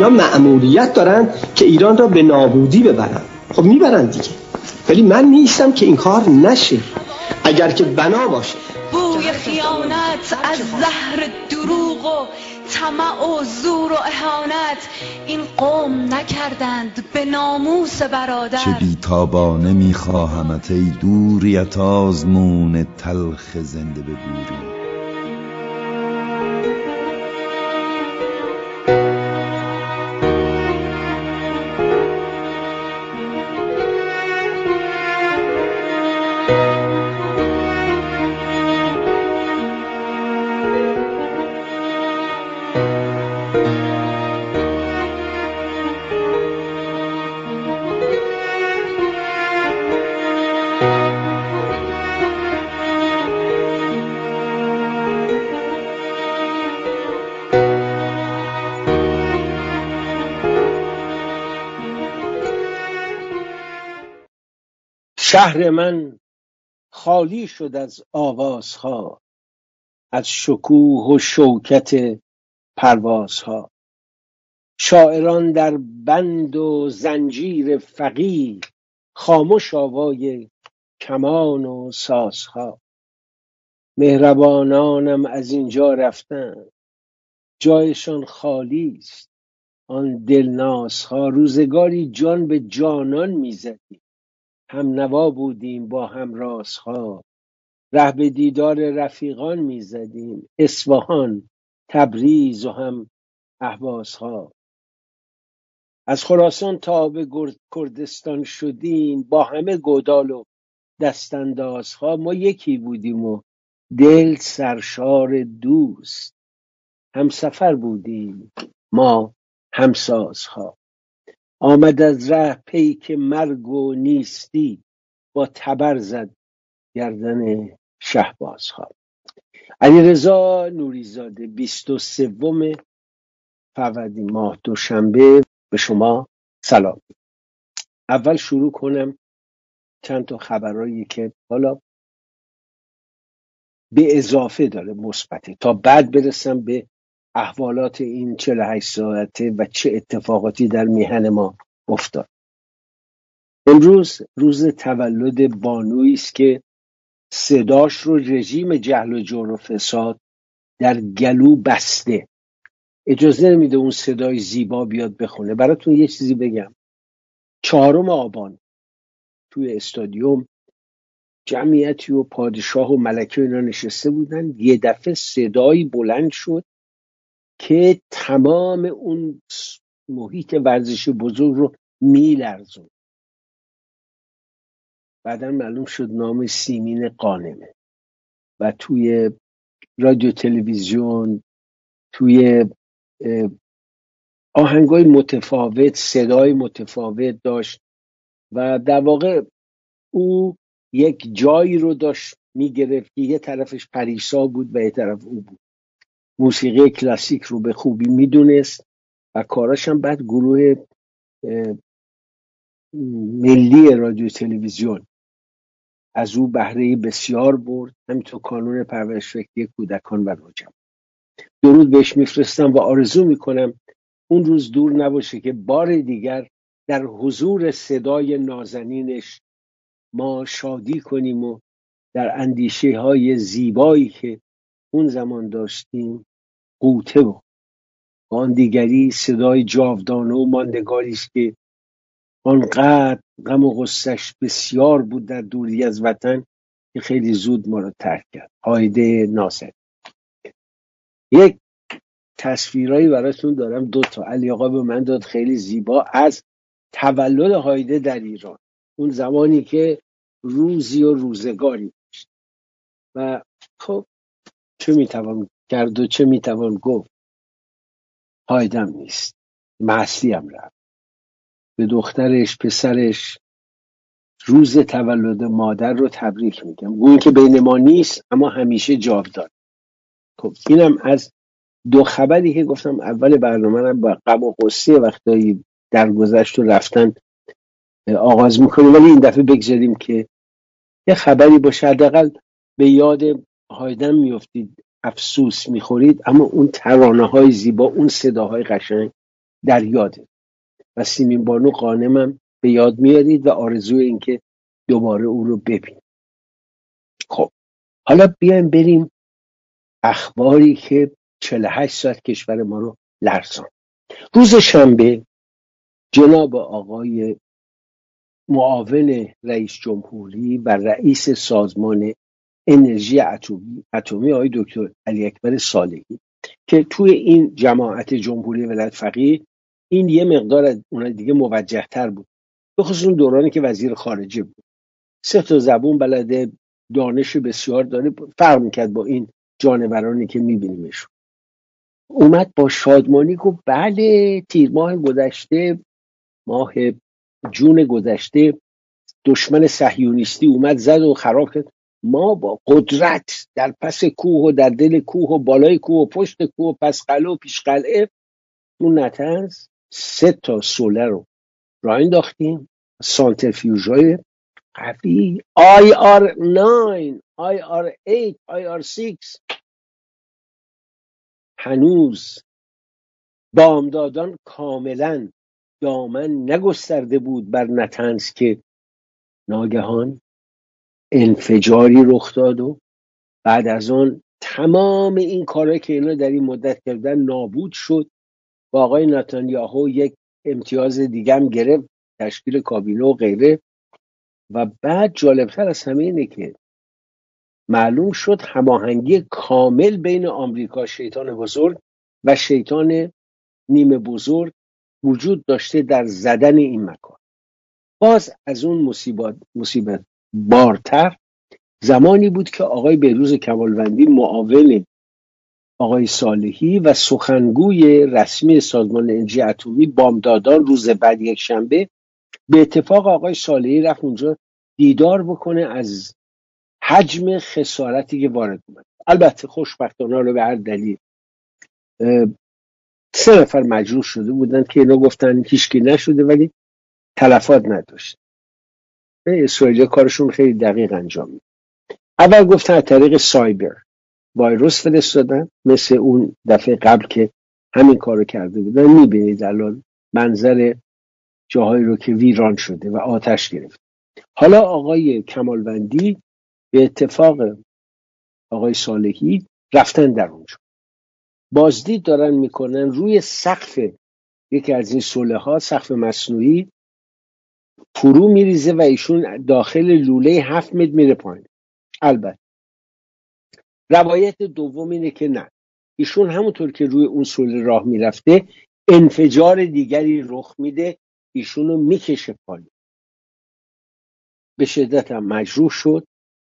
اینا مأموریت دارن که ایران را به نابودی ببرن. خب میبرن دیگه، ولی من نیستم که این کار نشه اگر که بنا باشه. بوی خیانت از زهر دروغ و طمع و زور و اهانت این قوم نکردند به ناموس برادر. چه بیتابانه میخواهمت ای دوریت آزمون تلخ زنده بگوری. شهر من خالی شد از آوازها، از شکوه و شوکت پروازها. شاعران در بند و زنجیر فقیر، خاموش آوای کمان و سازها. مهربانانم از اینجا رفتند، جایشان خالی است آن دلنازها. روزگاری جان به جانان میزدیم، هم نوا بودیم با هم رازها. ره به دیدار رفیقان میزدیم، اصفهان، تبریز و هم اهوازها. از خراسان تا به کردستان شدیم، با همه گودال و دستاندازها. ما یکی بودیم و دل سرشار دوست، هم سفر بودیم ما همسازها. آمد از ره پیک مرگ و نیستی، با تبر زد گردن شهبازها. علیرضا نوریزاده، 23 فروردین ماه، دوشنبه. به شما سلام. اول شروع کنم چند تا خبرایی که حالا به اضافه داره مثبته، تا بعد برسم به احوالات این 48 ساعته و چه اتفاقاتی در میهن ما افتاد. امروز روز تولد بانویی است که صداش رو رژیم جهل و جور و فساد در گلو بسته، اجازه نمیده اون صدای زیبا بیاد بخونه. براتون یه چیزی بگم، 4 آبان توی استادیوم جمعیتی و پادشاه و ملکه اینا نشسته بودن، یه دفعه صدایی بلند شد که تمام اون محیط ورزشی بزرگ رو میلرزون. بعدا معلوم شد نام سیمین قانمه و توی رادیو تلویزیون، توی آهنگای متفاوت، صدای متفاوت داشت و در واقع او یک جایی رو داشت میگرفت که یه طرفش پریسا بود و یه طرف او بود. موسیقی کلاسیک رو به خوبی میدونست و کاراش هم بعد گروه ملی رادیو تلویزیون از او بهره بسیار برد، همینطور کانون پرورش فکری کودکان و نوجوانان. درود بهش میفرستم و آرزو میکنم اون روز دور نباشه که بار دیگر در حضور صدای نازنینش ما شادی کنیم و در اندیشه های زیبایی که اون زمان داشتیم غوطه و آن دیگری صدای جاودانه و ماندگاری است که آنقدر غم و غصه‌اش بسیار بود در دوری از وطن که خیلی زود ما رو ترک کرد. هایده ناصر. یک تصویرایی براتون دارم، 2 تا علی آقا به من داد، خیلی زیبا، از تولد هایده در ایران، اون زمانی که روزی و روزگاری داشت. و خب چه میتوان کرد و چه میتوان گفت، هایدم نیست، معصی هم رفت. به دخترش، پسرش روز تولد مادر رو تبریک میگم، گویی که بین ما نیست اما همیشه جاودان. خب اینم از 2 خبری که گفتم اول برنامه رو با غم و غصه وقتایی درگذشت و رفتن آغاز میکنیم، ولی این دفعه بگذاریم که یه خبری باشه، حداقل به یاد هایدم میافتید، افسوس میخورید، اما اون ترانه های زیبا، اون صداهای قشنگ در یاده و سیمین بانو غانمم به یاد میارید و آرزوی این که دوباره او رو ببینید. خب حالا بیایم بریم اخباری که 48 ساعت کشور ما رو لرزان. روز شنبه جناب آقای معاون رئیس جمهوری و رئیس سازمان انرژی اتمی آقای دکتر علی اکبر صالحی که توی این جماعت جمهوری ولایت فقیه این یه مقدار از اون دیگه موجه تر بود، به خصوص اون دورانی که وزیر خارجه بود، 3 زبون بلده، دانش بسیار داره، فرق میکرد با این جانورانی که میبینیمشون. اومد با شادمانی گفت بله تیر ماه گذشته، ماه جون گذشته دشمن صهیونیستی اومد زد و خراب کرد، ما با قدرت در پس کوه و در دل کوه و بالای کوه و پشت کوه و پس قلعه و پیش قلعه اون نتنز 3 سوله رو راه انداختیم، سانتریفیوژهای قوی IR9 IR8 IR6. هنوز بامدادان کاملا دامن نگسترده بود بر نتنز که ناگهان انفجاری رخ داد و بعد از آن تمام این کارهایی که اینا در این مدت کردن نابود شد و آقای نتانیاهو یک امتیاز دیگه هم گرفت، تشکیل کابینه و غیره. و بعد جالبتر از همه اینه که معلوم شد هماهنگی کامل بین آمریکا شیطان بزرگ و شیطان نیمه بزرگ وجود داشته در زدن این مکان. باز از اون مصیبت بارتر زمانی بود که آقای بهروز کمالوندی معاون آقای صالحی و سخنگوی رسمی سازمان انرژی اتمی بامدادان روز بعد یک شنبه به اتفاق آقای صالحی رفت اونجا دیدار بکنه از حجم خسارتی که وارد اومد. البته خوشبختانه رو به هر دلیل 3 نفر مجروح شده بودن که اینا گفتن هیچکی نشده ولی تلفات نداشت. اسرائیلی کارشون خیلی دقیق انجام میده. اول گفتن از طریق سایبر وایروس فرستادن، مثل اون دفعه قبل که همین کارو کرده بودن. میبینید الان منظر جاهایی رو که ویران شده و آتش گرفت. حالا آقای کمالوندی به اتفاق آقای صالحی رفتن در اونجا، بازدید دارن میکنن روی سقف یکی از این سوله ها، سقف مصنوعی فرو میریزه و ایشون داخل لوله 7 متر میره پایین. البته روایت دوم اینه که نه، ایشون همونطور که روی اون سوله راه میرفته انفجار دیگری رخ میده، ایشونو میکشه پایین. به شدت هم مجروح شد،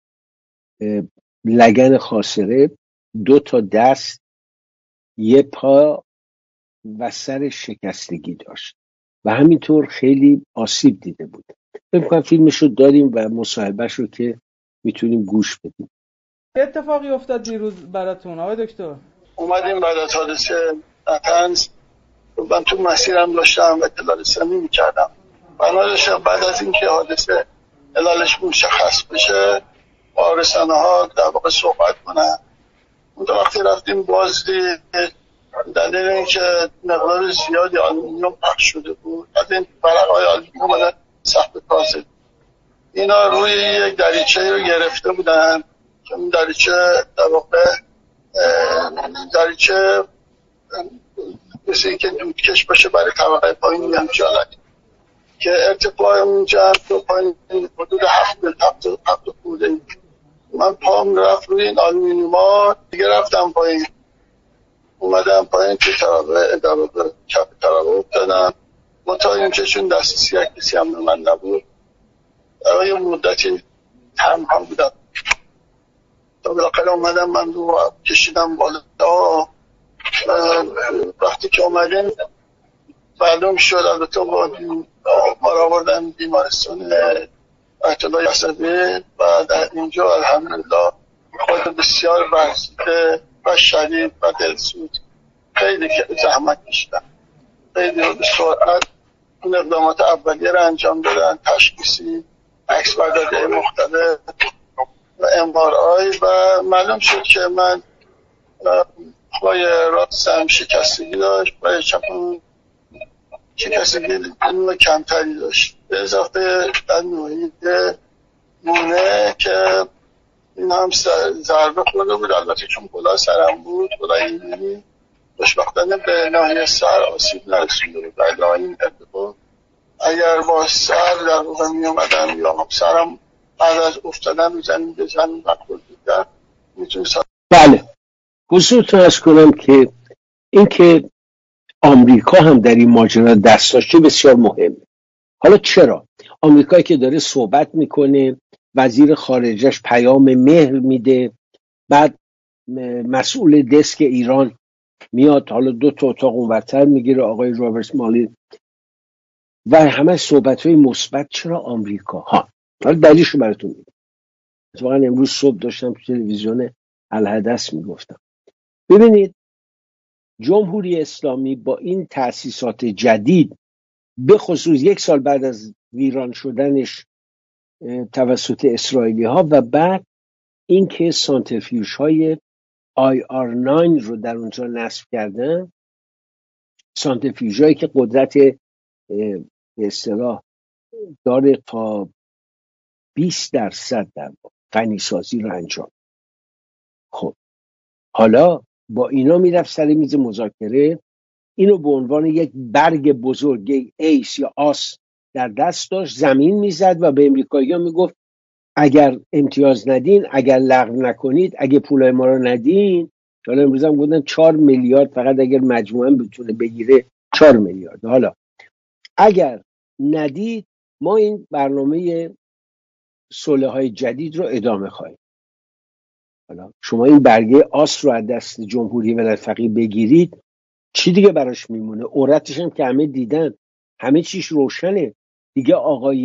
لگن خاصره، 2 دست، 1 پا و سر شکستگی داشت و همینطور خیلی آسیب دیده بود. فکر کنم فیلمشو داریم و مصاحبهش رو که میتونیم گوش بدیم. چه اتفاقی افتاد دیروز براتون آقای دکتر؟ اومدیم بعد از حادثه نتنز، من تو مسیرم داشتم و اطلاع رسانی میکردم. بعد از اینکه حادثه علالش مشخص بشه با رسانه ها در واقع صحبت کنن. اون وقتی رفتیم بازدید، دلیل اینکه مقدار زیادی آلومینیوم پخش شده بود، از این ورق‌های آلومینیوم اومدن سقف کاغذ، اینا روی یک دریچه رو گرفته بودن که اون دریچه در واقع دریچه مثل اینکه دودکش باشه برای طبقه پایین میان جالت که ارتفاع اونجا تو پایین حدود 7 متر بوده. من پام رفت روی این آلومینیوم ها دیگه، رفتم پایین، اومدم پایین که طبقه کف طبقه افتادم. منتها اینجا چون دسترسی کسی هم من نبود، برای مدتی تنها بودم تا بالاخره اومدم من رو کشیدم بالا. وقتی که اومدیم معلوم شد، البته ما را آوردن بیمارستان آیت الله یزدی و در اینجا الحمدلله خود بسیار ورزیده و شدید و دلسوز، خیلی زحمت کشیدن، خیلی به سرعت اون اقدامات اولیه را انجام دادن، تشخیصی، عکس برداری مختلف و MRI و معلوم شد که من پای راستم شکستگی داشت، پای چپم شکستگی نوع کمتری داشت، به اضافه در نوعی مونه که این هم ضربه خورده بود، البته چون کلاه سرم بود، کلاه ایمنی خوشبختانه به ناحیه سر آسیب نرسیده بود. بعد این اتفاق اگر با سر در واقع می اومدم یا سرم بعد از افتادن رو زمین به زمین برخورد می‌کرد میتونست. بله، حضورتون ارز کنم که این که آمریکا هم در این ماجرا دست داشته بسیار مهمه. حالا چرا؟ آمریکایی که داره صحبت میکنه، وزیر خارجش پیام مهر میده، بعد مسئول دسک ایران میاد، حالا 2 تا اتاق اونورتر میگیره آقای رابرت مالی و همه صحبت‌های مثبت. چرا آمریکا؟ حالا دلیلشو براتون میگم. واقعا امروز صبح داشتم تو تلویزیون الحدث میگفتم. ببینید، جمهوری اسلامی با این تأسیسات جدید، به خصوص 1 سال بعد از ویران شدنش توسط اسرائیلی ها و بعد اینکه سانتریفیوژ های IR9 رو در اونجا نصب کردن، سانتریفیوژ هایی که قدرت به اصطلاح داره تا 20% در غنیسازی رو انجام. خب حالا با اینا میرفت سر میز مذاکره، اینو به عنوان یک برگ بزرگ ایس یا آس در دست داشت، زمین میزد و به امریکایی‌ها میگفت اگر امتیاز ندین، اگر لغو نکنید، اگه پولای ما رو ندین. حالا امروز هم گفتن 4 میلیارد فقط اگر مجموعاً بتونه بگیره 4 میلیارد. حالا اگر ندید ما این برنامه صلح‌های جدید رو ادامه خواهیم. حالا شما این برگه آس رو از دست جمهوری ولایت فقیه بگیرید، چی دیگه براش میمونه؟ عورتش هم که همه دیدن، همه چیش روشنه دیگه.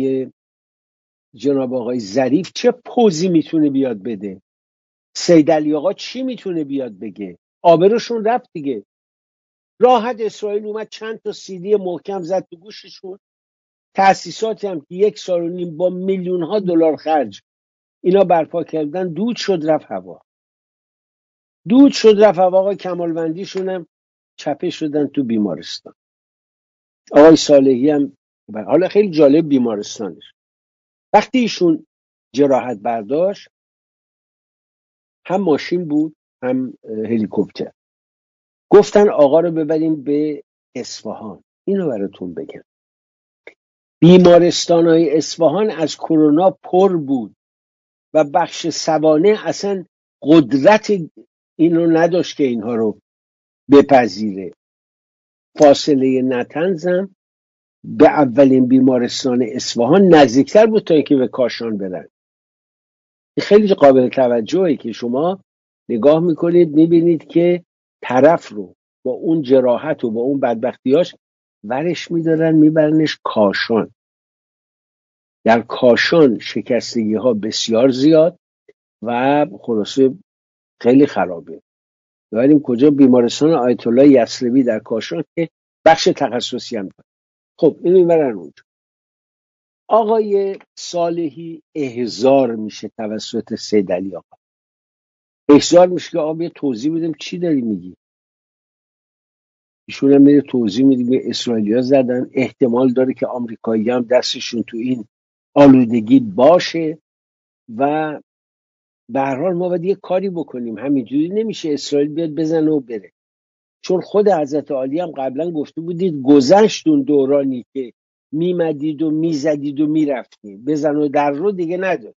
جناب آقای ظریف چه پوزی میتونه بیاد بده؟ سید علی آقا چی میتونه بیاد بگه؟ آبروشون رفت دیگه. راحت اسرائیل اومد چند تا CD محکم زد تو گوششون. تأسیساتی هم که 1.5 سال با میلیون ها دلار خرج اینا برپا کردن، دود شد رفت هوا. آقای کمالوندیشون هم چپه شدن تو بیمارستان. آقای صالحی هم حالا خیلی جالب بیمارستانش، وقتی ایشون جراحت برداشت هم ماشین بود هم هلیکوپتر، گفتن آقا رو ببریم به اصفهان. اینو براتون بگم، بیمارستان‌های اصفهان از کرونا پر بود و بخش سوانح اصلا قدرت اینو نداشت که اینها رو بپذیره. فاصله نطنزم به اولین بیمارستان اصفهان نزدیکتر بود تا اینکه به کاشان برن. خیلی قابل توجهه که شما نگاه میکنید میبینید که طرف رو با اون جراحت و با اون بدبختیاش ورش میدارن میبرنش کاشان. در کاشان شکستگی ها بسیار زیاد و خلاصه خیلی خرابه. ببینیم کجا؟ بیمارستان آیت الله یثربی در کاشان که بخش تخصصی هم داره. خب اینو میبرن اونجا. آقای صالحی احضار میشه توسط سید علی آقا. احضار میشه که آقا یه توضیح بدیم چی داری میگی. ایشون هم میره توضیح میده که اسرائیلی‌ها زدن، احتمال داره که آمریکایی هم دستشون تو این آلودگی باشه و به هر حال ما باید یه کاری بکنیم. همینجوری نمیشه اسرائیل بیاد بزنه و بره، چون خود حضرت عالی هم قبلا گفته بودید گذشتون دورانی که میمدید و میزدید و میرفتید، بزن و در رو دیگه نداره.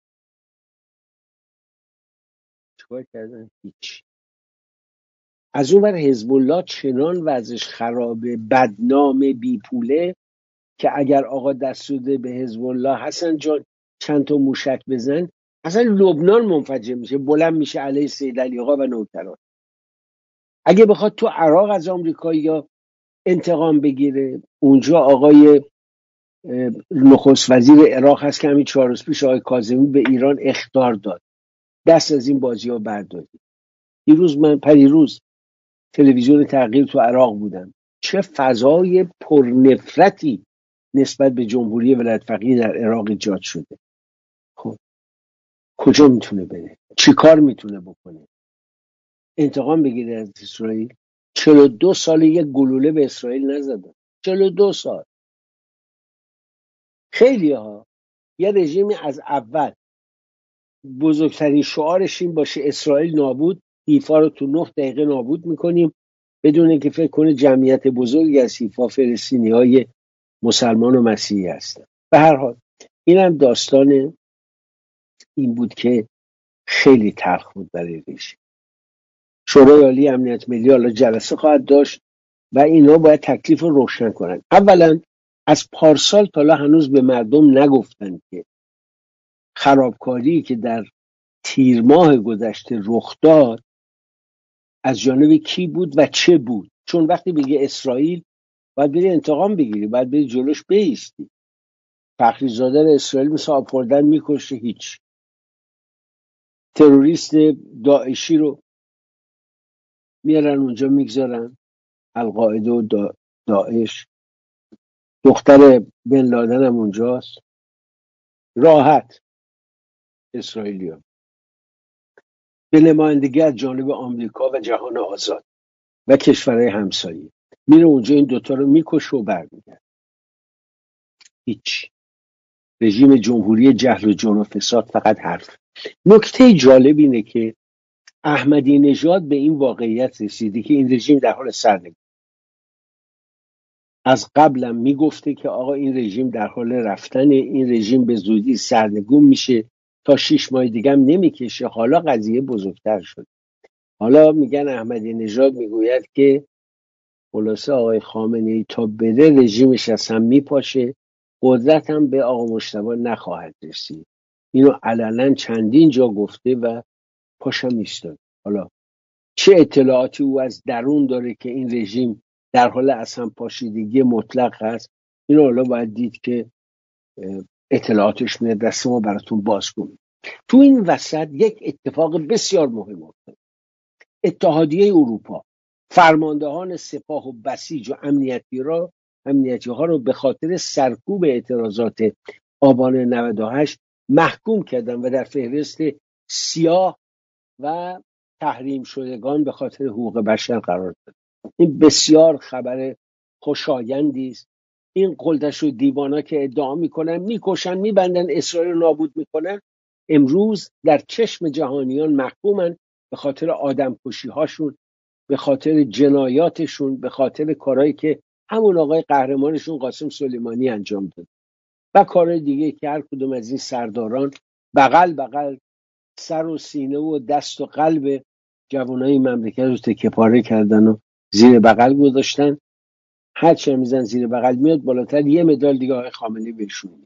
چیکار کردن؟ هیچ. از اون ور حزب الله چنان وضعش خرابه، بدنام، بی پوله که اگر آقا دست داده به حزب الله حسن جان چند تا موشک بزن، اصلا لبنان منفجر میشه، بلند میشه علیه سید علی آقا و نوکران. اگه بخواد تو عراق از آمریکایی‌ها انتقام بگیره، اونجا آقای نخست وزیر عراق هست که همین 4 روز پیش آقای کاظمی به ایران اخطار داد دست از این بازی‌ها بردارید. پریروز تلویزیون تغییر تو عراق بودم، چه فضای پرنفرتی نسبت به جمهوری ولایت فقیه در عراق ایجاد شده. خب کجا میتونه بره؟ چی کار میتونه بکنه؟ انتقام بگیره از اسرائیل؟ 42 سال یک گلوله به اسرائیل نزدن. 42 سال. خیلی ها یه رژیمی از اول بزرگترین شعارش این باشه اسرائیل نابود، حیفا رو تو 9 دقیقه نابود میکنیم، بدون اینکه فکر کنه جمعیت بزرگی از حیفا فلسطینی های مسلمان و مسیحی هستن. به هر حال اینم داستان این بود که خیلی تلخ بود برای رژیم. شورای عالی امنیت ملی حالا جلسه خواهد داشت و اینا باید تکلیف رو روشن کنن. اولا از پارسال تا حالا هنوز به مردم نگفتن که خرابکاری که در تیر ماه گذشته رخ داد از جانب کی بود و چه بود. چون وقتی بگه اسرائیل باید بری انتقام بگیری، باید بری جلوش بایستی. فخریزاده رو اسرائیل مثل آب خوردن میکشه، هیچ. تروریست داعشی رو میارن اونجا میگذارن، القاعده و داعش. دختر بن لادن هم اونجاست، راحت. اسرائیلیا به نمایندگی از جانب آمریکا و جهان آزاد و کشورهای همسایه میره اونجا، این دوتا رو میکشه و برمیگرد. هیچ. رژیم جمهوری جهل و جور و فساد فقط حرف. نکته جالب اینه که احمدی نژاد به این واقعیت رسیده که این رژیم در حال سرنگونی. از قبلم میگفته که آقا این رژیم در حال رفتن، این رژیم به زودی سرنگون میشه، تا 6 ماه دیگه هم نمیکشه. حالا قضیه بزرگتر شد. حالا میگن احمدی نژاد میگوید که خلاصه آقای خامنه‌ای تا بره رژیمش از هم میپاشه، قدرت هم به آقا مجتبی نخواهد رسید. اینو علنا چندین جا گفته و پاشم ایستاد. حالا چه اطلاعاتی او از درون داره که این رژیم در حال از هم پاشیدگی مطلق هست، اینو حالا باید دید که اطلاعاتش میاد دست ما براتون باز کنیم. تو این وسط یک اتفاق بسیار مهم افتاد. اتحادیه اروپا فرماندهان سپاه و بسیج و امنیتی ها رو به خاطر سرکوب اعتراضات آبان 98 محکوم کردن و در فهرست سیاه و تحریم شدگان به خاطر حقوق بشر قرار داد. این بسیار خبر خوشایندی است. این قلدش و دیوانا که ادعا میکنن میکشن میبندن اسرائیل رو نابود میکنن، امروز در چشم جهانیان محکومن به خاطر آدمکشی هاشون، به خاطر جنایاتشون، به خاطر کارهایی که همون آقای قهرمانشون قاسم سلیمانی انجام داد و کارهای دیگه که هر کدوم از این سرداران بغل سر و سینه و دست و قلب جوانای مملکت رو تکه پاره کردن و زیر بغل گذاشتن. هر چه میزن زیر بغل میاد بالاتر، یه مدال دیگه آقای خامنه‌ای بهشون.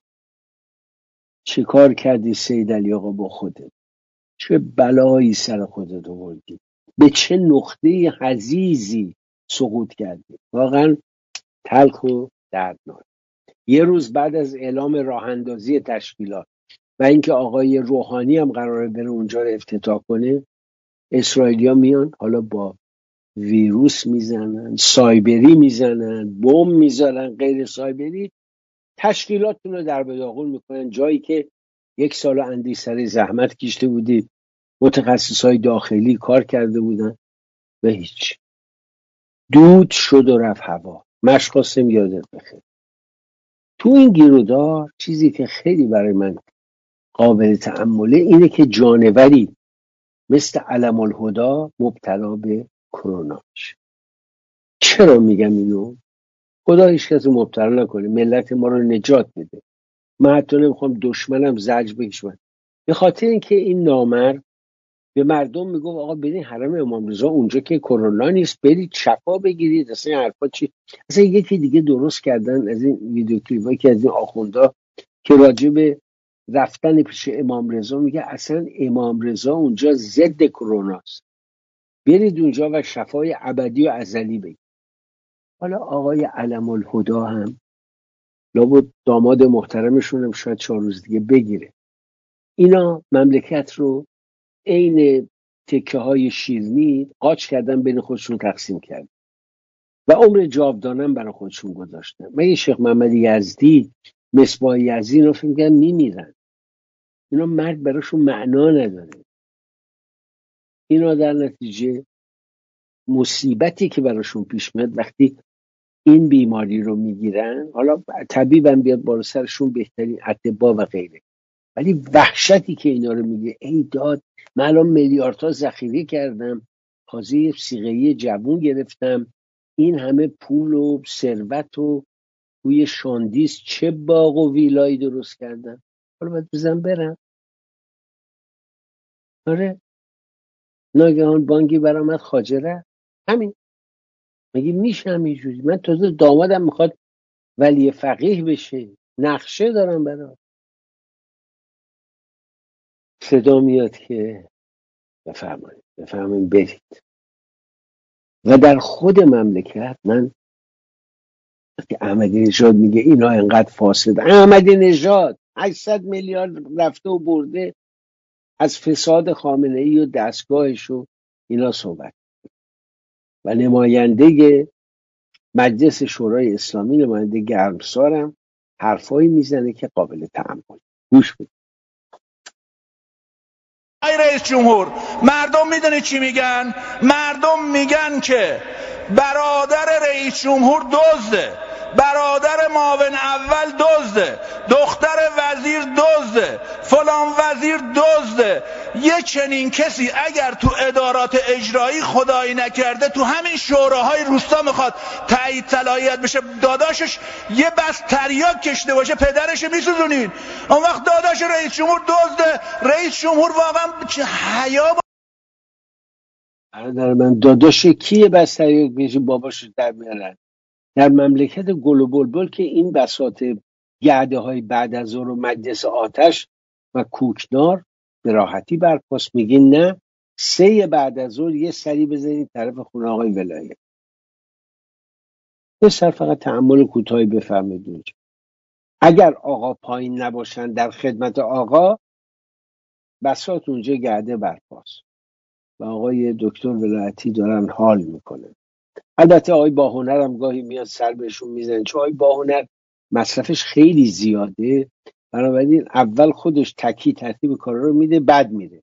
چه کار کردی سید علی آقا با خودت؟ چه بلایی سر خودت آوردی؟ به چه نقطه حزیزی سقوط کردی؟ واقعا تلخ و دردناک. یه روز بعد از اعلام راه اندازی تشکیلات و اینکه آقای روحانی هم قراره بره اونجا رو افتتاح کنه، اسرائیلیا میان حالا با ویروس میزنن، سایبری میزنن، بمب میزنن، غیر سایبری، تشکیلاتتون رو در به داغون میکنن. جایی که 1 سال اندی سر زحمت کشیده بودید، متخصصای داخلی کار کرده بودن و هیچ. دود شد و رفت هوا. مشقاسم یادت بخیر. تو این گیرودار چیزی که خیلی برای من قابل تأمله اینه که جانوری مثل علم الهدا مبتلا به کرونا میشه. چرا میگم اینو؟ خدا هیچ کسی مبتلا نکنه، ملت ما رو نجات بده. من حتی نمیخوام دشمنم زجر بکشم، به خاطر اینکه این نامرد به مردم میگفت آقا برید حرم امام رضا، اونجا که کرونا نیست، برید شفا بگیرید. اصلا این حرفا چی؟ اصلا یکی دیگه درست کردن از این ویدیو کلیپایی که از این آخوندا که راجع به رفتن پیش امام رضا میگه اصلا امام رضا اونجا ضد کروناست، برید اونجا و شفای ابدی و ازلی بگیرید. حالا آقای علم الهدا هم لابد داماد محترمشون هم شاید 4 روز دیگه بگیره. اینا مملکت رو عین تکه های شیرینی قاچ کردن، بین خودشون تقسیم کردن و عمر جاودانه برای خودشون گذاشتن. من شیخ محمد یزدی، مصباح یزدی، اینا فکر می‌کردن میمیرن. اینا مرگ براشون معنا نداره. اینا در نتیجه مصیبتی که براشون پیش میاد وقتی این بیماری رو میگیرن، حالا طبیبم بیاد بالا سرشون، بهترین اطباء و غیره، ولی وحشتی که اینا رو میگه، ای داد من الان میلیاردها ذخیره کردم، تازه یه سیغه‌ای جوون گرفتم، این همه پول و ثروت و توی شاندیز چه باغ و ویلایی درست کردم، حالا باید بزن برم. آره، ناگهان بانکی برآمد خاجره، همین. مگه میشه همینجوری؟ من تازه دامادم میخواد ولی فقیه بشه، نقشه دارم برات. صدا میاد که بفرمایید برید. و در خود مملکت، من که احمدی نژاد میگه اینا انقدر فاسد، احمدی نژاد 800 میلیارد رفته و برده از فساد خامنه ای و دستگاهش و اینا صحبت، و نماینده مجلس شورای اسلامی، نماینده گرمسارم، حرفایی میزنه که قابل تأمل. گوش بدید. ای رئیس جمهور، مردم میدونی چی میگن؟ مردم میگن که برادر رئیس جمهور دزده، برادر معاون اول دزده، دختر وزیر دزده، فلان وزیر دزده. یه چنین کسی اگر تو ادارات اجرایی خدایی نکرده تو همین شوراهای روستا میخواد تایید صلاحیت بشه، داداشش یه بس تریاک کشته باشه پدرش میسوزونین، اون وقت داداش رئیس جمهور دزده. رئیس جمهور واقعا چه حیا. برادر من داداش کیه؟ بس تریاک بشه باباشو در میارن. در مملکت گل و بلبل که این بساط گرده های بعد از ظهر و مجلس آتش و کوکنار به راحتی برپاس، میگه نه 3 بعد از ظهر یه سری بزنید طرف خونه آقای ولایت. یه سر فقط تحمل کوتاهی بفرمایید اونجا. اگر آقا پایین نباشن در خدمت آقا، بساط اونجا گرده برپاس و آقای دکتر ولایتی دارن حال میکنن. البته آقای باهنر هم گاهی میاد سر بهشون میزنه، چون آقای باهنر مصرفش خیلی زیاده، بنابراین اول خودش ترتیب کارا رو میده، بعد میره.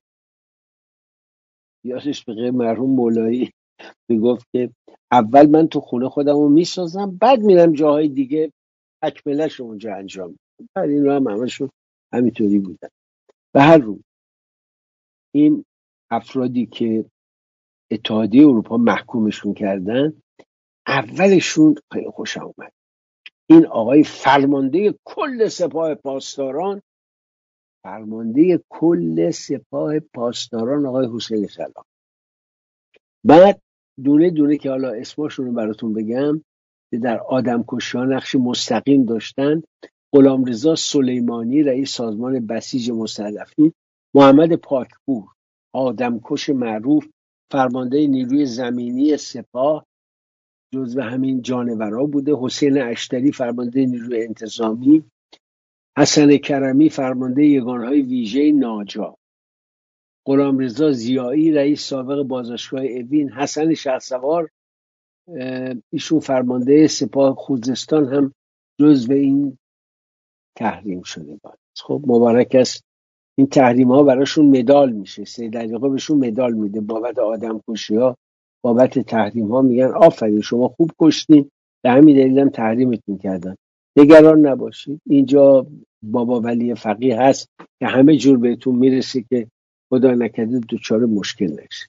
یادش به غیر مرحوم مولایی میگفت که اول من تو خونه خودم رو میسازم، بعد میرم جاهای دیگه تکملش رو اونجا انجام میدم. بعد این رو هم همشون همینطوری بودن. به هر رو این افرادی که اتحادیه اروپا محکومشون کردن، اولشون خیلی خوشم اومد. این آقای فرمانده کل سپاه پاسداران، آقای حسین سلام. بعد دونه دونه که حالا اسماشون رو براتون بگم که در آدمکشی ها نقش مستقیم داشتن: غلامرضا سلیمانی رئیس سازمان بسیج مستضعفین، محمد پاکپور آدمکش معروف، فرمانده نیروی زمینی سپاه، جزو همین جانورا بوده، حسین اشتری فرمانده نیروی انتظامی، حسن کرمی فرمانده یگانهای ویژه ناجا، غلامرضا ضیایی رئیس سابق بازرگاه اوین، حسن شهسوار ایشون فرمانده سپاه خوزستان هم جزو این تحریم شده بود. خب مبارک است. این تحریم ها براشون مدال میشه، سید علیقا بهشون مدال میده بابت آدم کشی ها، بابت تحریم ها، میگن آفرین شما خوب کشتین، به همین دلیل هم تحریمتون کردن. نگران نباشید، اینجا بابا ولی فقیه هست که همه جور بهتون میرسه که خدا نکرده دچار مشکل نشه.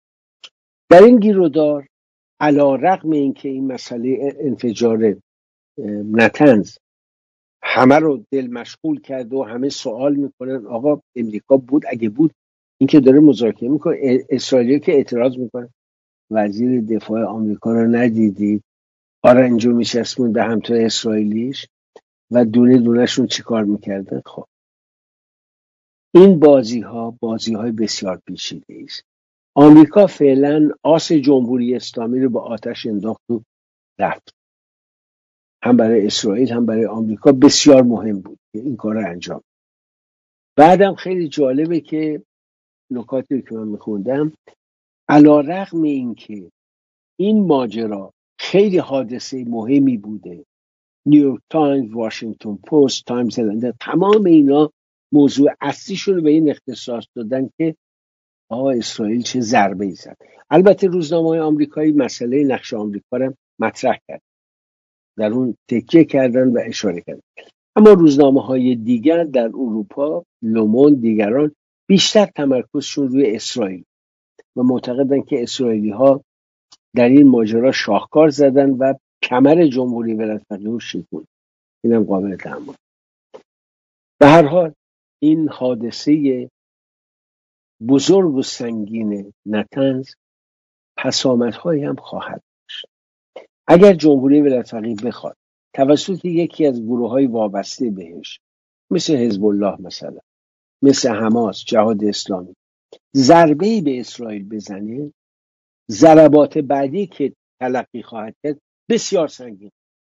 در این گیرودار، علی رغم اینکه این مسئله انفجار نتنز همه رو دل مشغول کرد و همه سوال میکنن آقا امریکا بود؟ اگه بود این که داره مذاکره میکنه، اسرائیلی که اعتراض میکنه وزیر دفاع آمریکا رو ندیدی آرنجو میچسبون به همتای اسرائیلیش و دونه دونهشون چیکار میکردن. خب این بازی های بسیار پیچیده است. آمریکا فعلا آس جمهوری اسلامی رو به آتش انداخت و رفت. هم برای اسرائیل هم برای آمریکا بسیار مهم بود که این کار رو انجام. بعدم خیلی جالبه که نکاتی که من میخوندم، علی رغم این که این ماجرا خیلی حادثه مهمی بوده، نیویورک تایمز، واشنگتن پست، تایمز هلند، تمام اینا موضوع اصلیشون رو به این اختصاص دادن که آقا اسرائیل چه ضربه‌ای زد. البته روزنامه‌های آمریکایی مسئله نقش آمریکا رو مطرح کرد. در اون تکیه کردن و اشاره کردن. اما روزنامه‌های دیگر در اروپا، لوموند دیگران، بیشتر تمرکزشون روی اسرائیل و معتقدن که اسرائیلی‌ها در این ماجرا شاهکار زدن و کمر جمهوری ولایت فقیه رو شکوند. اینم قابل تأمل. به هر حال این حادثه بزرگ و سنگین نتنز پسامدهایی هم خواهد داشت. اگر جمهوری ولایت فقیه بخواد توسط یکی از گروه‌های وابسته بهش مثل حزب الله مثلا، مثل حماس، جهاد اسلامی، ضربه‌ای به اسرائیل بزنه، ضربات بعدی که تلقی خواهد کرد بسیار سنگین،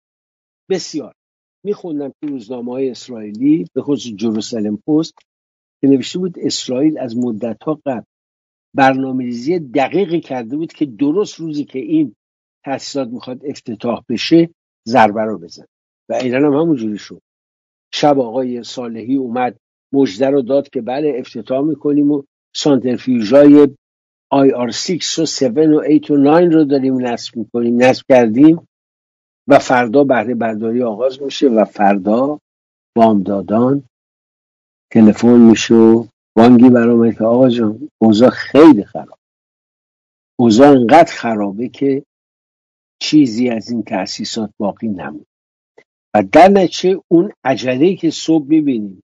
بسیار. میخوندم تو روزنامه‌های اسرائیلی به خصوص جروسالم پست که نوشته بود اسرائیل از مدت‌ها قبل برنامه‌ریزی دقیقی کرده بود که درست روزی که این تأسیسات میخواد افتتاح بشه ضربه رو بزن و ایران هم همونجوری شد. شب آقای صالحی اومد مژده رو داد که بله افتتاح میکنیم و سانترفیوژهای IR6 و 7 و 8 و 9 رو داریم نصب کردیم و فردا بهره برداری آغاز میشه و فردا بامدادان تلفن میشه و بانگی برآمد که آقا جان اوضاع خیلی خراب، اوضاع انقدر خرابه که چیزی از این تأسیسات باقی نمون. و در نتیجه اون عجله‌ای که صبح میبینیم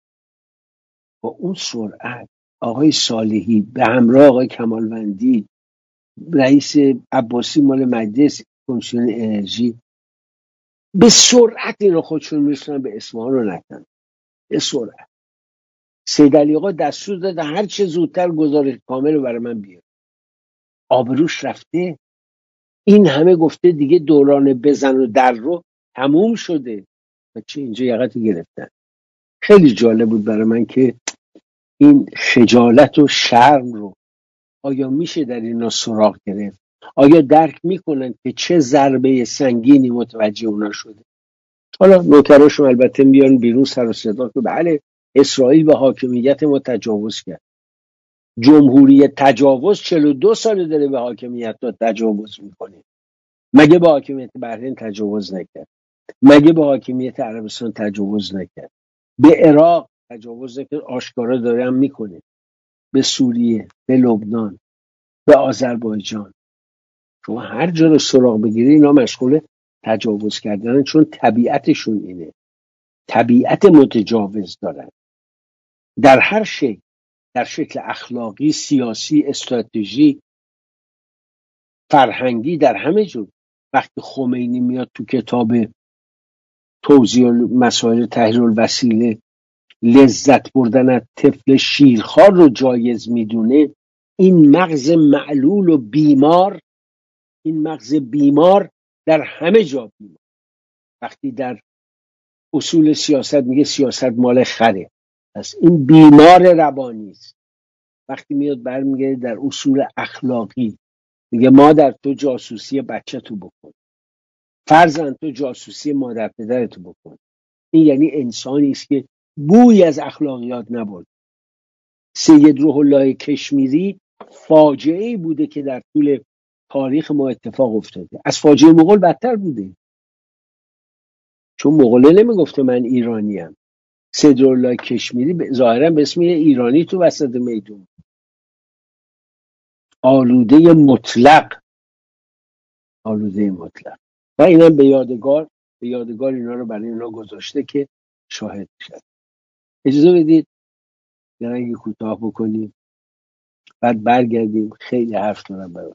با اون سرعت آقای صالحی به همراه آقای کمالوندی رئیس عباسی مال مجلس کمیسیون انرژی به سرعت اینا خودشون میرسونن به اصفهان رو نتن. به سرعت سید علی آقا دستور داده هر چه زودتر گزارش کامل رو برای من بیار. آبروش رفته. این همه گفته دیگه دوران بزن و در رو تموم شده و چه اینجا یقتی گرفتن. خیلی جالب بود برای من که این خجالت و شرم رو آیا میشه در اینا سراغ گرفت؟ آیا درک میکنن که چه ضربه سنگینی متوجه اونا شده؟ حالا نوکراشون البته میان بیرون سر و صدا که بله اسرائیل به حاکمیت ما تجاوز کرد. جمهوری تجاوز 42 سال داره به حاکمیت ما تجاوز میکنه. مگه به حاکمیت بحرین تجاوز نکرد؟ مگه به حاکمیت عربستان تجاوز نکرد؟ به عراق تجاوز نکرد؟ آشکارا داره هم میکنه. به سوریه، به لبنان، به آذربایجان. شما هر جا رو سراغ بگیری اینا مشغول تجاوز کردن، چون طبیعتشون اینه. طبیعت متجاوز دارن در هر شکل، در شکل اخلاقی، سیاسی، استراتژی، فرهنگی، در همه جور. وقتی خمینی میاد تو کتاب توضیح مسائل تحریر الوسیله لذت بردن از طفل شیرخوار رو جایز میدونه، این مغز معلول و بیمار، این مغز بیمار در همه جا بیمار. وقتی در اصول سیاست میگه سیاست مال خره، پس این بیمار روانی است. وقتی میاد برمیگرده در اصول اخلاقی میگه مادر تو جاسوسی بچه تو بکن، فرزند تو جاسوسی مادر پدر تو بکن. این یعنی انسانی است که بوی از اخلاقیات نبرد. سید روح الله کشمیری فاجعه‌ای بوده که در طول تاریخ ما اتفاق افتاده. از فاجعه مغول بدتر بوده، چون مغوله نمیگفته من ایرانیم. سید روح الله کشمیری ظاهرا به اسم ایرانی تو وسط میدون، آلوده مطلق، آلوده مطلق. و اینم به یادگار اینا رو برای اینا گذاشته که شاهد شد. اجازه بدید درنگی کوتاه بکنیم بعد برگردیم. خیلی حرف دارم برای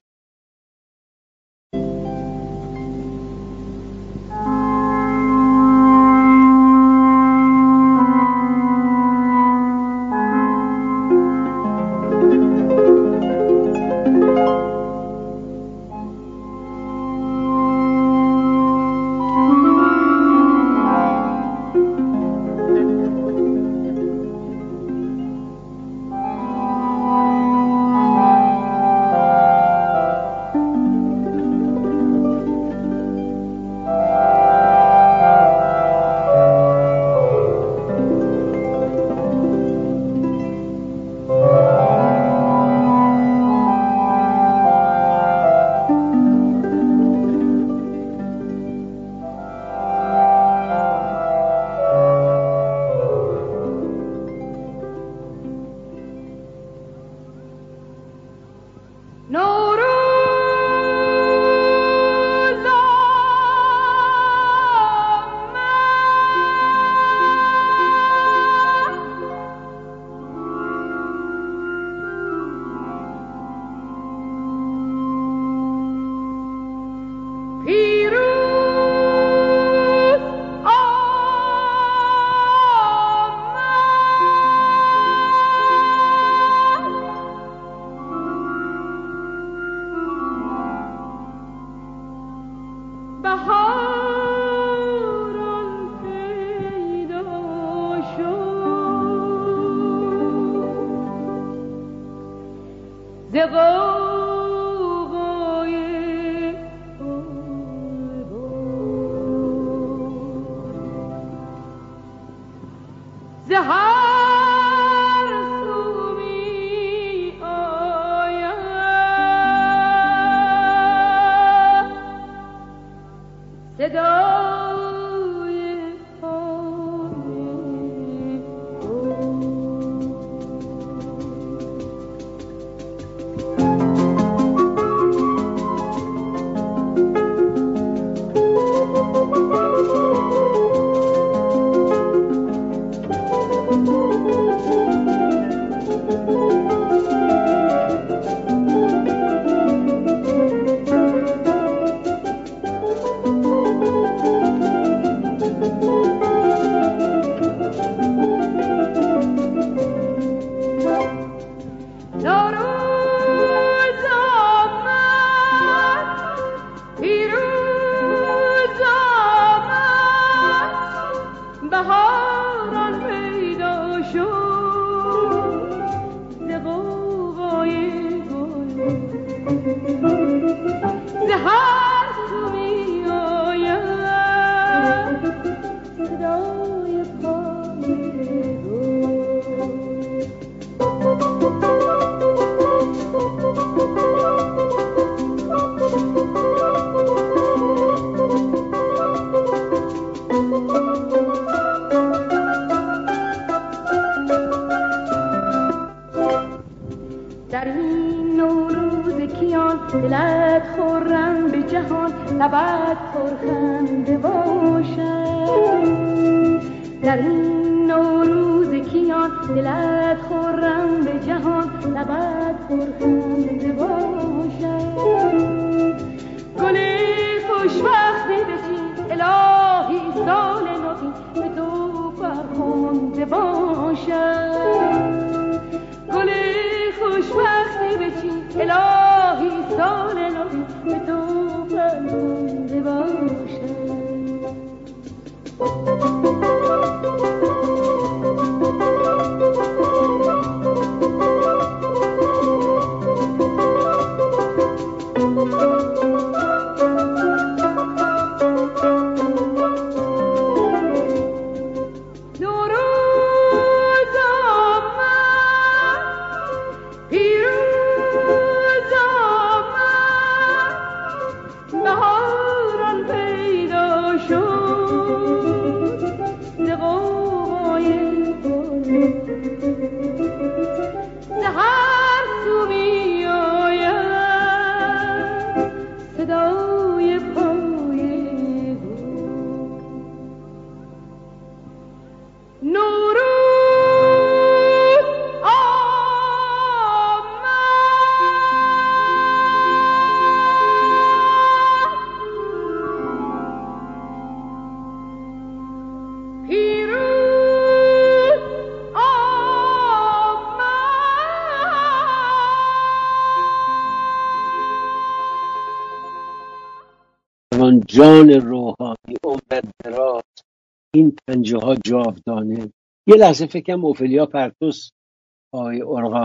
جان روحانی عمرت دراز، این پنجه ها جاودانه. یه لحظه فکرم اوفلیا پرتوس های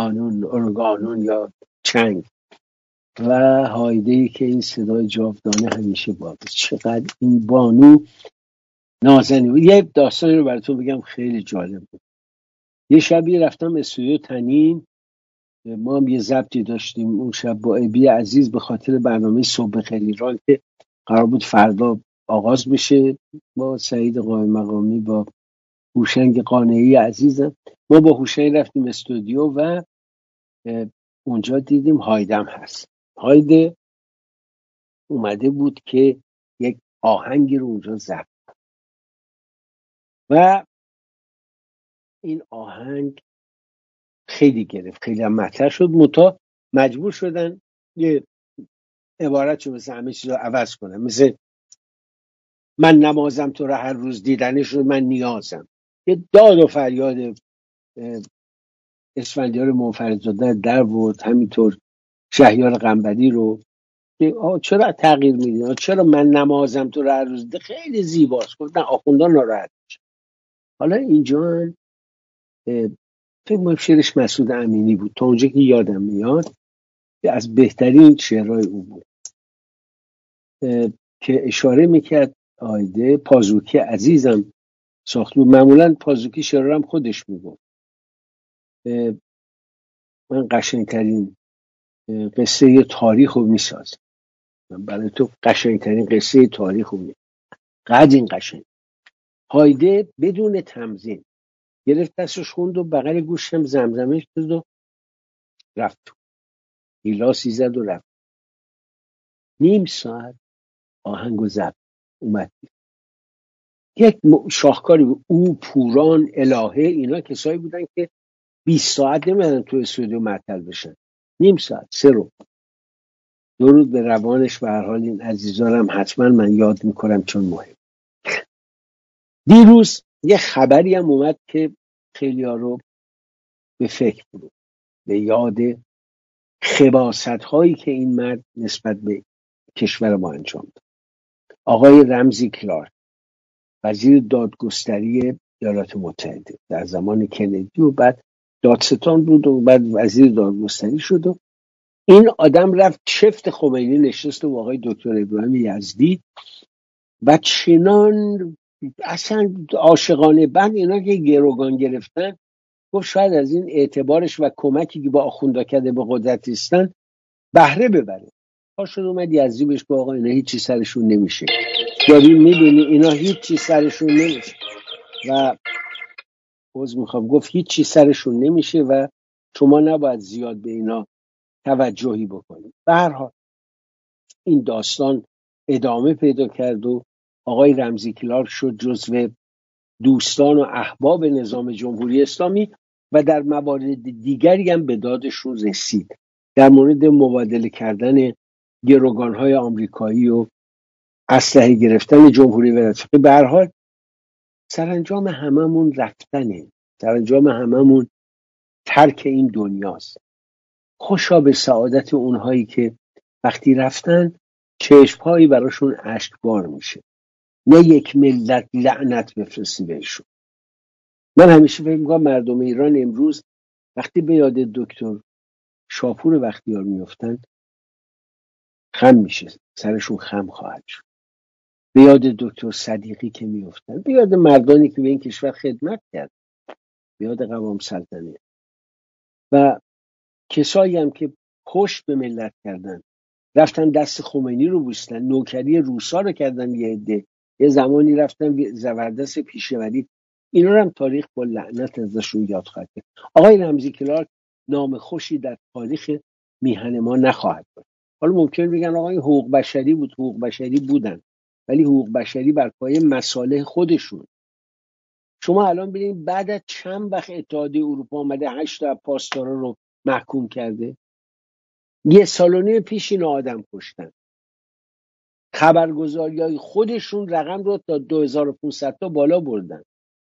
ارگانون یا چنگ و هایده‌ای که این صدای جاودانه همیشه باقی. چقدر این بانو نازنین بود. یه داستانی رو براتون بگم خیلی جالب بود. یه شبی رفتم استودیو تنین، ما هم یه ضبطی داشتیم اون شب با ابی عزیز به خاطر برنامه صبح خیلی ایران که قرار بود فردا آغاز بشه با سعید قائم مقامی با هوشنگ قانعی عزیزم. ما با هوشنگ رفتیم استودیو و اونجا دیدیم هایدم هست. هایده اومده بود که یک آهنگی رو اونجا ضبط و این آهنگ خیلی گرفت، خیلی هم مطرح شد. مجبور شدن یه عبارت رو مثل همه چیز رو عوض کنم، مثل من نمازم تو رو هر روز دیدنش رو من نیازم. یه داد و فریاد اسفندیار منفردزاده در بود، همینطور شهریار قنبری رو که چرا تغییر میدین، چرا من نمازم تو رو هر روز دیدن خیلی زیباست. گفتن آخوندان ناراحت میشه. حالا اینجا فکر کنم شعرش مسعود امینی بود تا اونجا که یادم میاد. از بهترین شعرهای او بود که اشاره میکرد آیده پازوکی عزیزم ساخت بود. معمولا پازوکی شعرها هم خودش میگفت من قشنگترین قصه تاریخ رو میسازم، من برای تو قشنگترین قصه تاریخ رو میسازم. قد این قشنگ. هایده بدون تمزین گرفت دستش خوند و بغل گوشم زمزمه شد و رفت تو گیلاسی زد و رفت. نیم ساعت آهنگ و زد اومد. یک شاهکاری بود. او پوران الهه اینا کسایی بودن که 20 ساعت نمیدن تو استودیو معطل بشن، نیم ساعت سه رو. درود به روانش. به هر حال این عزیزانم حتما من یاد میکنم چون مهم. دیروز یه خبری هم اومد که خیلی ها رو به فکر برد، به یاد خباست هایی که این مرد نسبت به کشور ما انجام داد. آقای رمزی کلارک وزیر دادگستری ایالات متحده در زمان کندی و بعد دادستان بود و بعد وزیر دادگستری شد و این آدم رفت چفت خمینی نشست و آقای دکتر ابراهیم یزدی و چنان اصلا عاشقانه بعد اینا که گروگان گرفتن گفت شاید از این اعتبارش و کمکی که با آخوندا کرده به قدرت ایستن بهره ببره. پاشون اومد یزدی بهش گفت آقا اینا هیچی سرشون نمیشه، داری میبینی اینا هیچی سرشون نمیشه و میخوام گفت هیچی سرشون نمیشه و شما نباید زیاد به اینا توجهی بکنید. به هر حال این داستان ادامه پیدا کرد و آقای رمزی کلارک شد جزو دوستان و احباب نظام جمهوری اسلامی و در موارد دیگری هم به دادشون رسید در مورد مبادله کردن گروگانهای آمریکایی و اسلحه گرفتن جمهوری ولایت. به هر حال سرانجام هممون رفتنه، سرانجام هممون ترک این دنیاست. خوشا به سعادت اونهایی که وقتی رفتن چشمهایی براشون اشکبار میشه، نه یک ملت لعنت بفرستی بهشون. من همیشه فکر میکنم مردم ایران امروز وقتی به یاد دکتر شاپور بختیار میفتن خم میشه، سرشون خم خواهد شد. به یاد دکتر صدیقی که میفتن، به یاد مردانی که به این کشور خدمت کرد، به یاد قوام سلطنه و کسایی هم که پشت به ملت کردن، رفتن دست خمینی رو بوستن، نوکری روسا رو کردن، یه عده یه زمانی رفتن زبردست پیشوری. اینا رو هم تاریخ با لعنت ازشون یاد خواهد کرد. آقای رمزی کلارک نام خوشی در تاریخ میهن ما نخواهد بود. حالا ممکن بگن آقای حقوق بشری بود، حقوق بشری بودن، ولی حقوق بشری بر پایه مصالح خودشون. شما الان ببینید بعد از چند وقت اتحادیه اروپا آمده 8 تا پاسدارا رو محکوم کرده. یه سال و نیم پیش این آدم کشتن. خبرگزاریای خودشون رقم رو تا 2500 تا بالا بردن.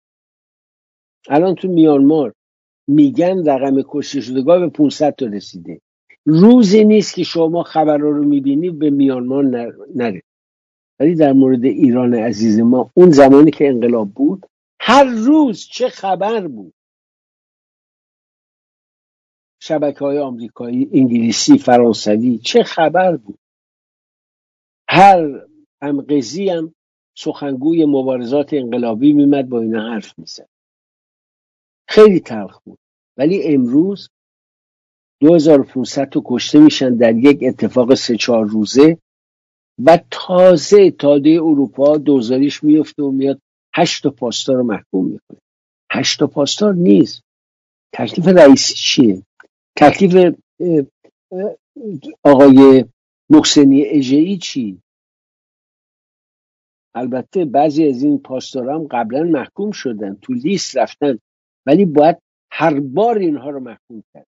الان تو میانمار میگن رقم کشته شدگان به 500 تا رسیده. روزی نیست که شما خبر رو میبینی به میانمار نره. ولی در مورد ایران عزیز ما اون زمانی که انقلاب بود هر روز چه خبر بود. شبکه‌های آمریکایی، انگلیسی، فرانسوی چه خبر بود. هر همقضی هم سخنگوی مبارزات انقلابی میمد با اینا حرف میزد. خیلی تلخ بود. ولی امروز 2500 تا کشته میشن در یک اتفاق 3-4 روزه و تازه اتحادیه اروپا دوزاریش میفته و میاد 8 تا پاسدار رو محکوم میکنه. 8 تا پاسدار نیست. تکلیف رئیسی چیه؟ تکلیف آقای محسنی اژه‌ای چی؟ البته بعضی از این پاسدارا هم قبلا محکوم شدن، تو لیست رفتن، ولی باید هر بار اینها رو محکوم کرد.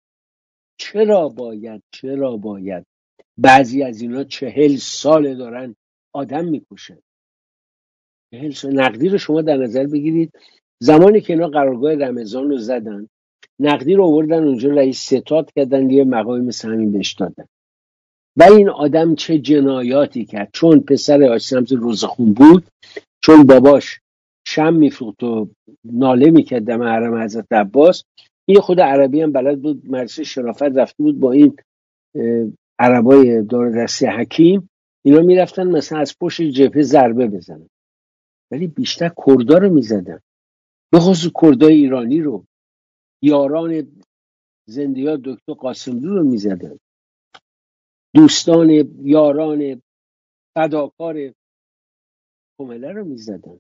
چرا باید بعضی از اینا 40 سال دارن آدم میکشن؟ 40 سال. نقدی رو شما در نظر بگیرید. زمانی که اینا قرارگاه رمضان رو زدن، نقدی رو آوردن اونجا رئیس ستاد کردن، یه مقامی مثل همین بهش دادن. و این آدم چه جنایاتی کرد. چون پسر حاج شمس روزخون بود، چون باباش شم میفروخت و ناله میکرد دم حرم حضرت عباس، این خود عربی هم بلد بود، مدرسه شرافت رفته بود، با این عربای دار دستی حکیم، اینا میرفتن مثلا از پشت جبهه ضربه بزنن، ولی بیشتر کردا رو میزدن، به خصوص کردای ایرانی رو، یاران زندیا دکتر قاسملو رو میزدن، دوستان یاران فداکار کمله رو میزدن.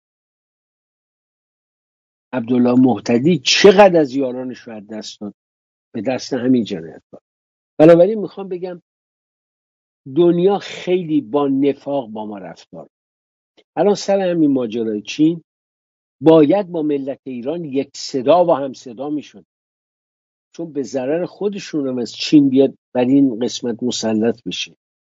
عبدالله محتدی چقدر از یارانش رو از دست داد به دست همین جنایتکار. بنابراین میخوام بگم دنیا خیلی با نفاق با ما رفتار. الان سر همین ماجرای چین باید با ملت ایران یک صدا و هم صدا میشد، چون به ضرر خودشون هم از چین بیاد بر این قسمت مسلط بشه.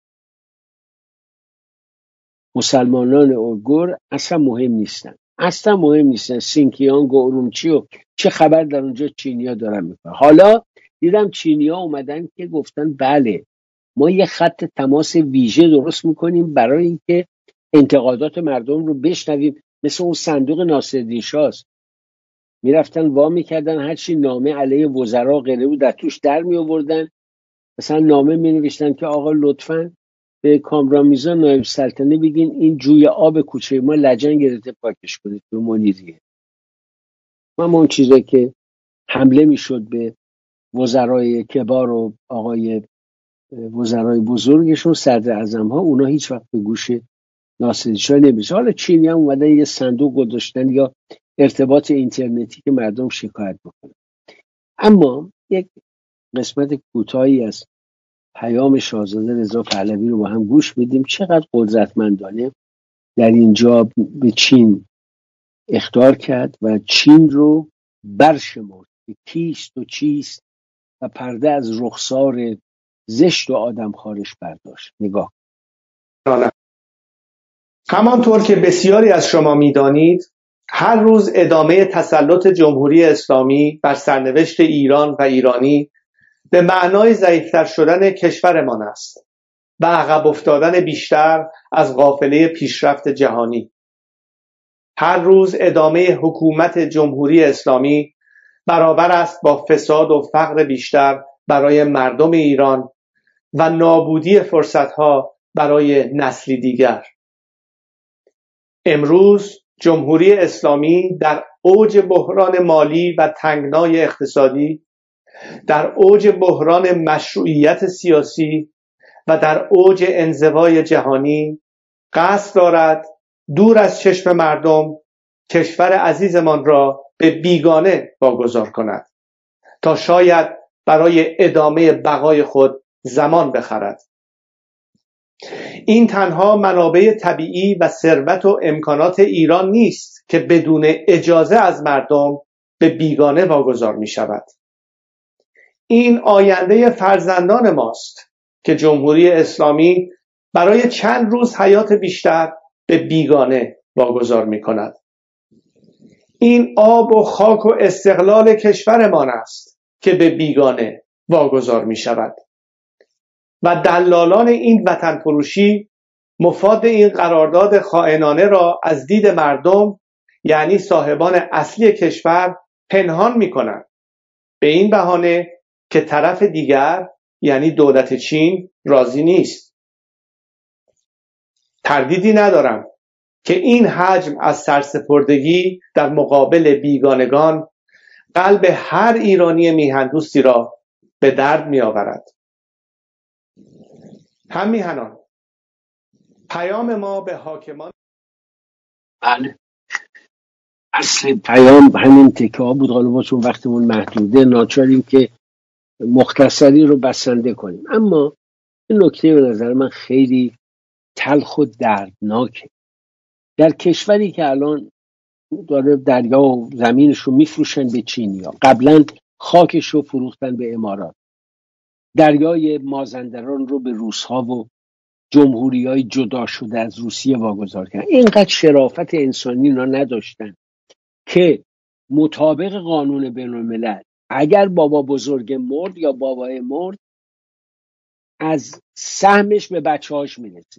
مسلمانان اویغور اصلا مهم نیستن، اصلا مهم نیستن. سینکیانگ و ارومچی و چه خبر در اونجا چینیا دارن میکنن. حالا دیدم چینیا اومدن که گفتن بله ما یه خط تماس ویژه درست میکنیم برای اینکه انتقادات مردم رو بشنویم، مثل اون صندوق ناصرالدین شاست. میرفتن وا میکردن هرچی نامه علیه وزرا غیره بود در توش در میآوردن. مثلا نامه مینوشتن که آقا لطفاً به کامران میرزا نایب سلطنه بگین این جوی آب کوچه ما لجن گرفته پاکش کنید به منیریه. ما اون چیزایی که حمله میشد به وزرای کبار و آقای وزرای بزرگشون صدر اعظم ها، اونا هیچ وقت به گوش ناصرالدین شاه نمیشه. حالا چینی هم اومدن یه صندوق گذاشتن یا ارتباط اینترنتی که مردم شکایت بکنن. اما یک قسمت کوتاهی از پیام شاهزاده رضا پهلوی رو با هم گوش بدیم، چقدر قدرتمندانه در اینجا به چین اخطار کرد و چین رو برشمرد که کیست و چیست و پرده از رخسار زشت و آدمخوارش برداشت. نگاه. همانطور که بسیاری از شما می‌دانید، هر روز ادامه تسلط جمهوری اسلامی بر سرنوشت ایران و ایرانی به معنای ضعیف‌تر شدن کشورمان است و عقب افتادن بیشتر از قافله پیشرفت جهانی. هر روز ادامه حکومت جمهوری اسلامی برابر است با فساد و فقر بیشتر برای مردم ایران و نابودی فرصت‌ها برای نسلی دیگر. امروز جمهوری اسلامی در اوج بحران مالی و تنگنای اقتصادی، در اوج بحران مشروعیت سیاسی و در اوج انزوای جهانی قصد دارد دور از چشم مردم کشور عزیزمان را به بیگانه واگذار کند تا شاید برای ادامه بقای خود زمان بخرد. این تنها منابع طبیعی و ثروت و امکانات ایران نیست که بدون اجازه از مردم به بیگانه واگذار می شود. این آینده فرزندان ماست که جمهوری اسلامی برای چند روز حیات بیشتر به بیگانه واگذار می کند. این آب و خاک و استقلال کشورمان است که به بیگانه واگذار می شود و دلالان این وطن فروشی مفاد این قرارداد خائنانه را از دید مردم، یعنی صاحبان اصلی کشور، پنهان می کنند به این بهانه که طرف دیگر یعنی دولت چین راضی نیست. تردیدی ندارم که این حجم از سرسپردگی در مقابل بیگانگان قلب هر ایرانی میهندوستی را به درد می آورد. هم میهنان، پیام ما به حاکمان بله، اصل پیام همین تکه ها بود. حالا چون وقتمون محدوده ناچاریم که مختصری رو بسنده کنیم. اما این نکته به نظر من خیلی تلخ و دردناکه. در کشوری که الان داره دریا و زمینش رو میفروشن به چینیا، قبلا خاکش رو فروختن به امارات، دریای مازندران رو به روس‌ها و جمهوری‌های جدا شده از روسیه واگذار کردن. اینقدر شرافت انسانی اینا نداشتن که مطابق قانون بین‌الملل اگر بابا بزرگ مرد یا بابای مرد از سهمش به بچه‌هاش میرسه.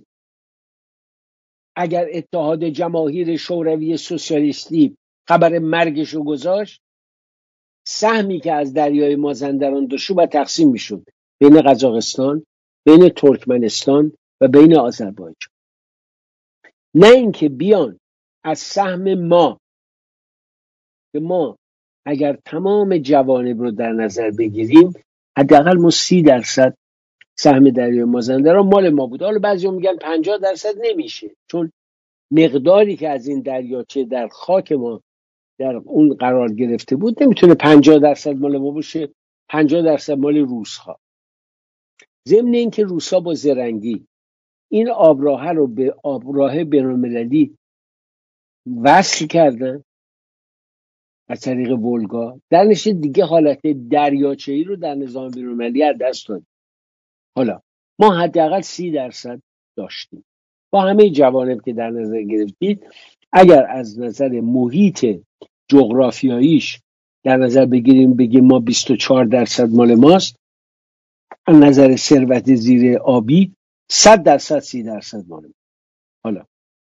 اگر اتحاد جماهیر شوروی سوسیالیستی خبر مرگش رو گذاشت، سهمی که از دریای مازندران داشت باید تقسیم میشد بین قزاقستان، بین ترکمنستان و بین آذربایجان. نه اینکه بیان از سهم ما، که ما اگر تمام جوانب رو در نظر بگیریم حداقل ما 30% سهم دریای مازندران مال ما بود. حالا بعضیا میگن 50% نمیشه، چون مقداری که از این دریاچه در خاک ما در اون قرار گرفته بود نمیتونه 50% مال ما باشه، 50% مال روس‌ها. ضمن اینکه روس‌ها با زرنگی این آبراه رو به آبراه بین‌المللی وصل کردن از طریق ولگا، در نتیجه دیگه حالت دریاچه‌ای رو در نظام بین‌المللی از دست دادیم. حالا ما حداقل 30% داشتیم با همه جوانب که در نظر گرفتید. اگر از نظر محیط جغرافیاییش در نظر بگیریم، بگیم ما 24% مال ماست، از نظر ثروت زیر آبی 100% 30% مال ماست. حالا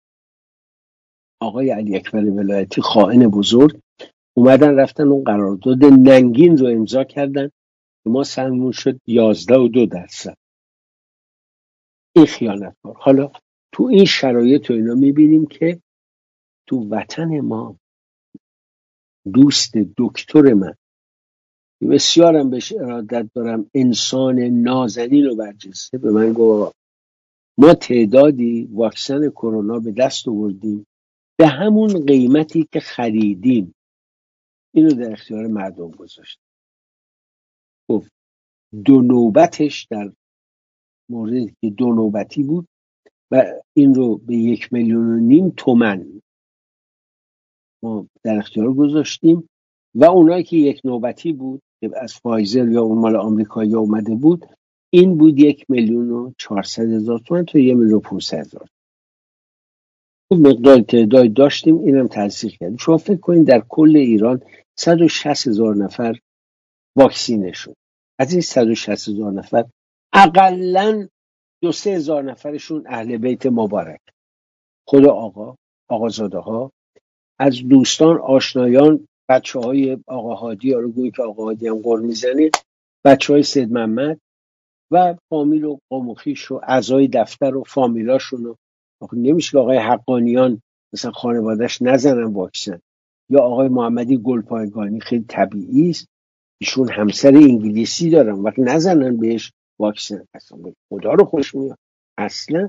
آقای علی اکبر ولایتی خائن بزرگ اومدن رفتن اون قرارداد ننگین رو امضا کردن که ما سهممون شد 11.2%. این خیانتکار. حالا تو این شرایط و اینا میبینیم که تو وطن ما دوست دکتر من بسیارم بهش ارادت دارم، انسان نازنین و برجسته، به من گفت ما تعدادی واکسن کرونا به دست آوردیم به همون قیمتی که خریدیم اینو در اختیار مردم گذاشتیم. گفت 2 نوبتش در موردی که 2 نوبتی بود و این رو به 1.5 میلیون تومان ما در اختیار گذاشتیم و اونایی که 1 نوبتی بود که از فایزر یا اون مال آمریکایی اومده بود این بود 1,400,000 تومان تا 1,500,000. خب مقدار تعداد داشتیم، اینم تنسیق کردیم. شما فکر کنید در کل ایران 160,000 نفر واکسینه شد. از این 160,000 نفر اقلاً 2-3 هزار نفرشون اهل بیت مبارک، خود آقازاده ها، از دوستان آشنایان، بچه های آقا هادی، رو گویی که آقا هادی هم قر میزنه، بچه های سید محمد و فامیل و قوم و خویش و اعضای دفتر و فامیلاشون. و نمیشه که آقای حقانیان مثلا خانوادهش نزنن واکسن، یا آقای محمدی گلپایگانی، خیلی طبیعی است ایشون همسر انگلیسی دارن وقتی نزنن بهش واکسن. اصلا خدا رو خوش میاد. اصلا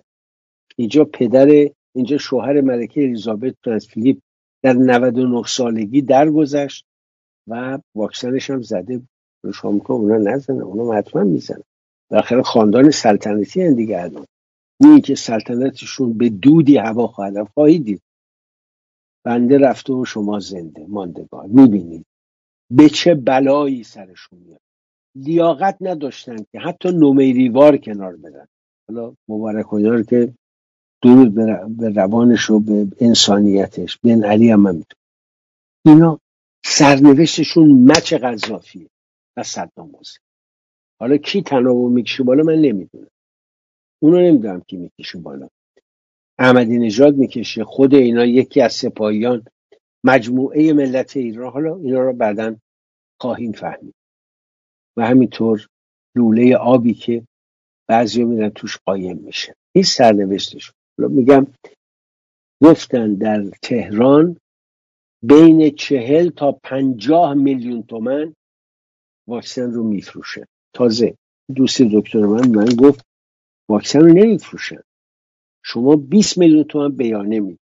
اینجا شوهر ملکه الیزابت پرنس فیلیپ در 99 سالگی درگذشت و واکسنش هم زده بود. شما میگن اونا نزنن، اونا حتما میزنن. بالاخره خاندان سلطنتی هستند دیگه. الان این که سلطنتشون به دودی هوا خواهید دید. بنده رفته و شما زنده ماندگار. میبینید به چه بلایی سرشون میاد. لیاقت نداشتن که حتی نومیریوار کنار بدن. حالا مبارک رو که درود به روانش و به انسانیتش. بن علی هم میتونه. اینا سرنوشتشون مچ قذافیه و صدام حسین. حالا کی تنابو میکشه بالا من نمیدونم، اونو نمیدونم کی میکشه بالا. احمدی نژاد میکشه، خود اینا یکی از سپاهیان، مجموعه ملت ایران. حالا اینا رو بعداً خواهیم فهمید. و همینطور لوله آبی که بعضیا میرن توش قایم میشه. این سرنوشتشون. حالا میگم گفتن در تهران بین 40 تا 50 میلیون تومان واکسن رو میفروشه. تازه دوست دکتر من گفت واکسن رو نمیفروشن، شما 20 میلیون تومان بیانیه میدید،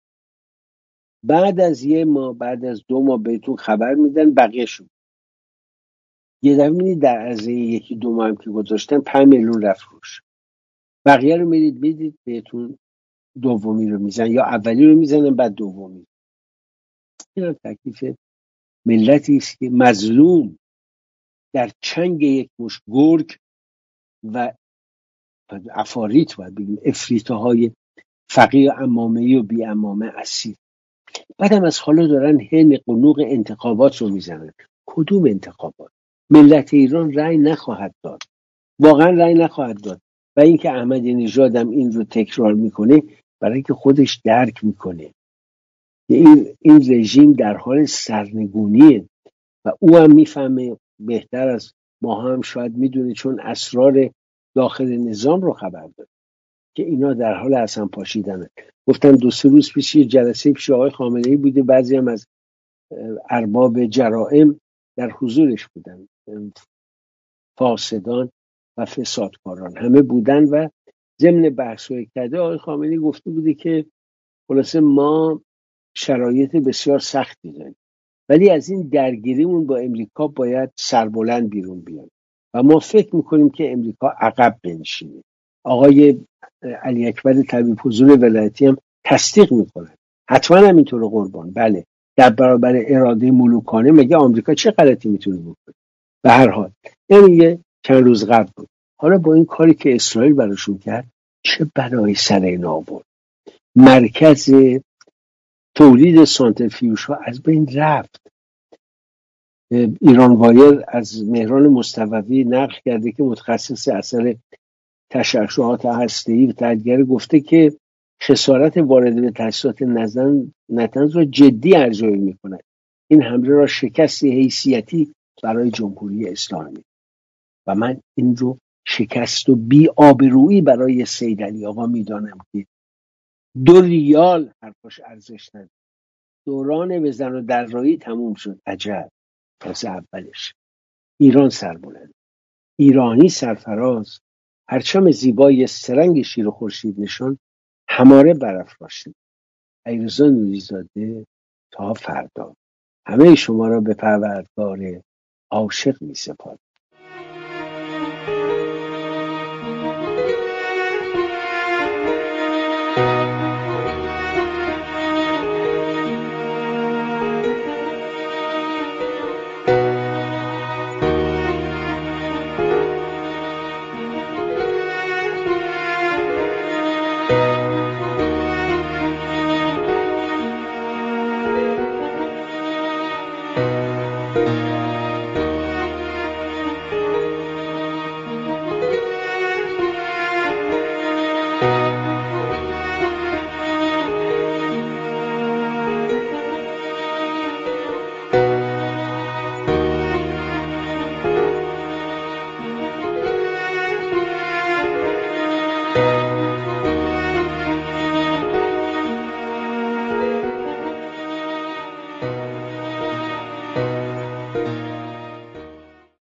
بعد از 1 ماه بعد از 2 ماه بهتون خبر میدن بقیه شد. یه دفعه میدید در عرض 1-2 ماه هم که گذاشتن 5 میلیون رفت روش. بقیه رو میدید بهتون دومی رو میزن یا اولی رو میزنن بعد دومی. این تکلیف ملتی است که مظلوم در چنگ یک مشت گرگ و عفاریت باید بگیم افریتهای فقیه عمامه‌ای و بی عمامه اسیر. بعدم از حالا دارن نق و نوق انتخابات رو میزنن. کدوم انتخابات؟ ملت ایران رأی نخواهد داد، واقعا رأی نخواهد داد. و اینکه احمدی نژاد هم این رو تکرار میکنه برای اینکه خودش درک میکنه این رژیم در حال سرنگونیه و او هم میفهمه بهتر از ما هم شاید میدونه چون اسرار داخل نظام رو خبر داره که اینا در حال اصلا پاشیدنه. گفتن 2-3 روز پیش یه جلسه پیش آقای خامنه‌ای بوده، بعضی هم از ارباب جرائم در حضورش بودن، فاسدان و فسادکاران همه بودن و ضمن بحث‌های کرده آقای خامنه‌ای گفته بوده که خلاصه ما شرایط بسیار سختی داریم ولی از این درگیریمون با امریکا باید سربلند بیرون بیایم و ما فکر میکنیم که امریکا عقب بنشینه. آقای علی اکبر طبیب حضور ولایتی هم تصدیق میکنه، حتما هم اینطور قربان. بله، در برابر اراده ملوکانه مگه آمریکا چه غلطی میتونه بکنه؟ به هر حال این یه چند روز قبل بود. حالا با این کاری که اسرائیل براشون کرد چه بلایی سر اینا آورد. مرکز تولید سانتریفیوژ ها از بین رفت. ایران وایر از مهران مصطفی نقل کرده که متخصص اثر تشعشعات هسته‌ای و تحلیلگر گفته که خسارت وارد به تاسیسات نتنز را جدی ارزیابی می‌کند. این حمله را شکستی حیثیتی برای جمهوری اسلامی و من این رو شکست و بی‌آبرویی برای سید علی آقا میدانم که 2 ریال حرفاش ارزش نداره. دوران بزن و درایی تموم شد. عجب تازه اولش. ایران سربلند، ایرانی سرفراز، پرچم زیبای سرنگ شیر و خورشید نشان هماره برافراشتید. علیرضا نوری‌زاده تا فردا همه شما را به پروردگار عاشق می‌سپارم.